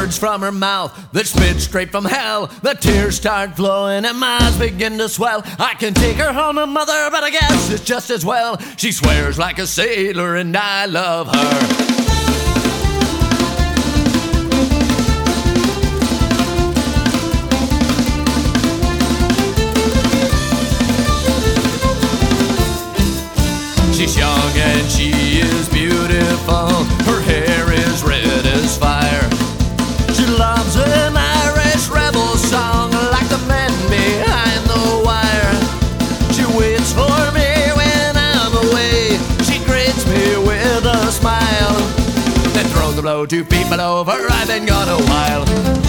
words from her mouth that spit straight from hell. The tears start flowing and my eyes begin to swell. I can take her home to mother, but I guess it's just as well. She swears like a sailor and I love her. She's young and she is beautiful. Her hair is red as fire. She loves an Irish rebel song like the men behind the wire. She waits for me when I'm away. She greets me with a smile, then throws the blow 2 feet below her. I've been gone a while.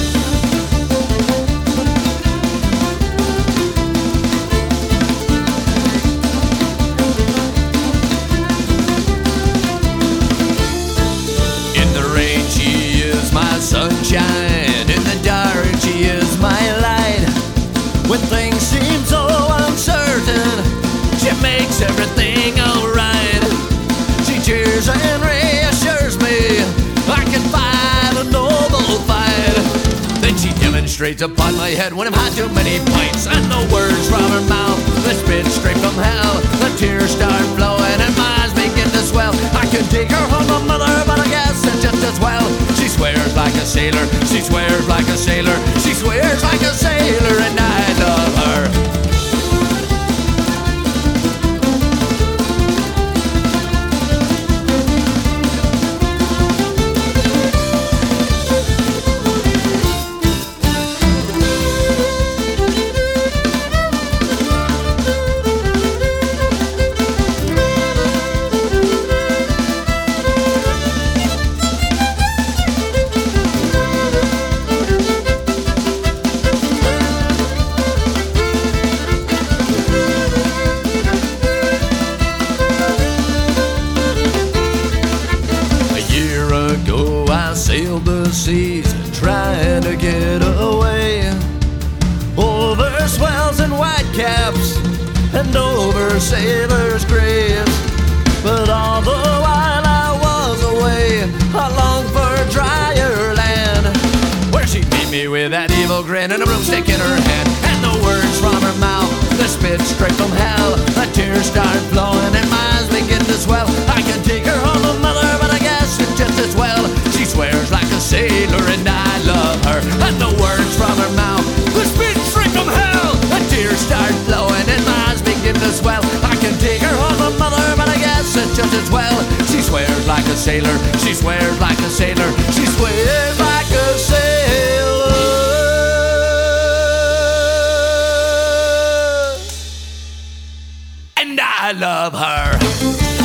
Sunshine in the dark, she is my light. When things seem so uncertain, she makes everything alright. She cheers and reassures me I can fight a noble fight. Then she demonstrates upon my head when I've had too many pints, and the words from her mouth that spit straight from hell. The tears start flowing and my eyes begin to swell. I can take her home to mother, but I guess it's just as well. She swears like a sailor, she swears like a sailor, she swears like a sailor, and I love her. I sailed the seas trying to get away, over swells and whitecaps and over sailors' graves. But all the while I was away, I longed for drier land, where she'd meet me with that evil grin and a broomstick in her hand. And the words from her mouth that spit straight from hell. The tears start flowing and my eyes begin to swell. I can take her home to mother, but I guess it's just as well. She swears like a sailor and I love her. And the words from her mouth that spit straight from hell. The tears start flowing and my eyes begin to swell. I can take her home to mother, but I guess it's just as well. She swears like a sailor, she swears like a sailor, she swears like a sailor, and I love her.